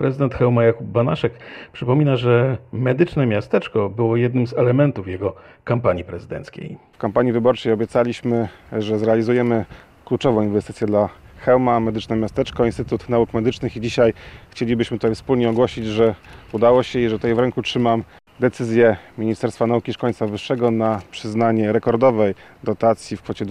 Prezydent Chełma Jakub Banaszek przypomina, że medyczne miasteczko było jednym z elementów jego kampanii prezydenckiej. W kampanii wyborczej obiecaliśmy, że zrealizujemy kluczową inwestycję dla Chełma, medyczne miasteczko, Instytut Nauk Medycznych i dzisiaj chcielibyśmy tutaj wspólnie ogłosić, że udało się i że tutaj w ręku trzymam decyzję Ministerstwa Nauki i Szkolnictwa Wyższego na przyznanie rekordowej dotacji w kwocie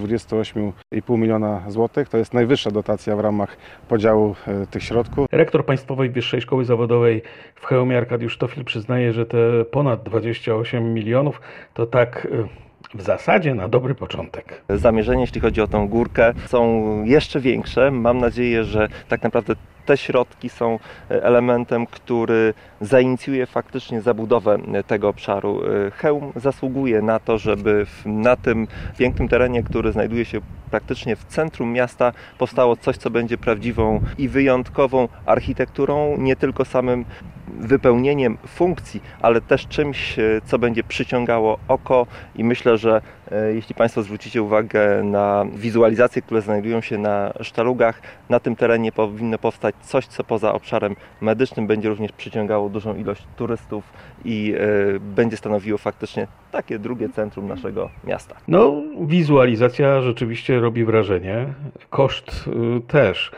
28,5 miliona złotych. To jest najwyższa dotacja w ramach podziału tych środków. Rektor Państwowej Wyższej Szkoły Zawodowej w Chełmie Arkadiusz Tofil przyznaje, że te ponad 28 milionów to tak w zasadzie na dobry początek. Zamierzenia, jeśli chodzi o tą górkę, są jeszcze większe. Mam nadzieję, że tak naprawdę te środki są elementem, który zainicjuje faktycznie zabudowę tego obszaru. Chełm zasługuje na to, żeby na tym pięknym terenie, który znajduje się praktycznie w centrum miasta, powstało coś, co będzie prawdziwą i wyjątkową architekturą, nie tylko samym wypełnieniem funkcji, ale też czymś, co będzie przyciągało oko i myślę, że jeśli Państwo zwrócicie uwagę na wizualizacje, które znajdują się na sztalugach, na tym terenie powinno powstać coś, co poza obszarem medycznym będzie również przyciągało dużą ilość turystów i będzie stanowiło faktycznie takie drugie centrum naszego miasta. No, wizualizacja rzeczywiście robi wrażenie, koszt też,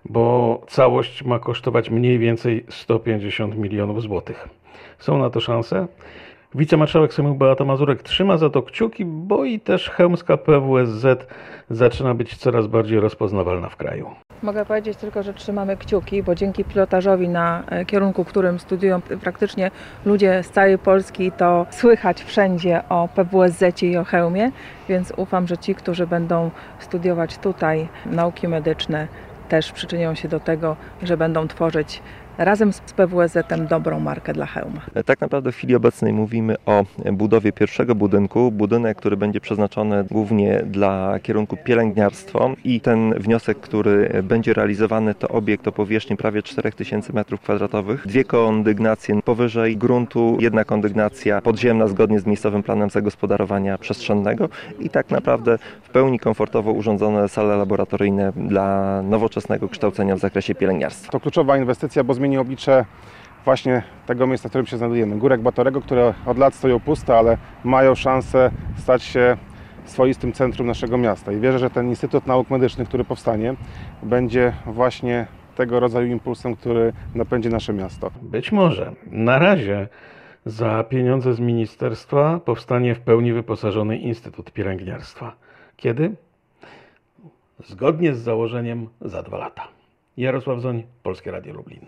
bo całość ma kosztować mniej więcej 150 milionów złotych. Są na to szanse? Wicemarszałek Sejmu Beata Mazurek trzyma za to kciuki, bo i też chełmska PWSZ zaczyna być coraz bardziej rozpoznawalna w kraju. Mogę powiedzieć tylko, że trzymamy kciuki, bo dzięki pilotażowi na kierunku, którym studiują praktycznie ludzie z całej Polski, to słychać wszędzie o PWSZ i o Chełmie, więc ufam, że ci, którzy będą studiować tutaj nauki medyczne, też przyczynią się do tego, że będą tworzyć razem z PWSZ-em dobrą markę dla Chełma. Tak naprawdę w chwili obecnej mówimy o budowie pierwszego budynku. Budynek, który będzie przeznaczony głównie dla kierunku pielęgniarstwo i ten wniosek, który będzie realizowany, to obiekt o powierzchni prawie 4000 m2. Dwie kondygnacje powyżej gruntu, jedna kondygnacja podziemna zgodnie z miejscowym planem zagospodarowania przestrzennego i tak naprawdę w pełni komfortowo urządzone sale laboratoryjne dla nowoczesnego kształcenia w zakresie pielęgniarstwa. To kluczowa inwestycja, bo zmieni oblicze właśnie tego miejsca, w którym się znajdujemy. Górek Batorego, które od lat stoją puste, ale mają szansę stać się swoistym centrum naszego miasta. I wierzę, że ten Instytut Nauk Medycznych, który powstanie, będzie właśnie tego rodzaju impulsem, który napędzi nasze miasto. Być może. Na razie za pieniądze z ministerstwa powstanie w pełni wyposażony Instytut Pielęgniarstwa. Kiedy? Zgodnie z założeniem za 2 lata. Jarosław Zoń, Polskie Radio Lublin.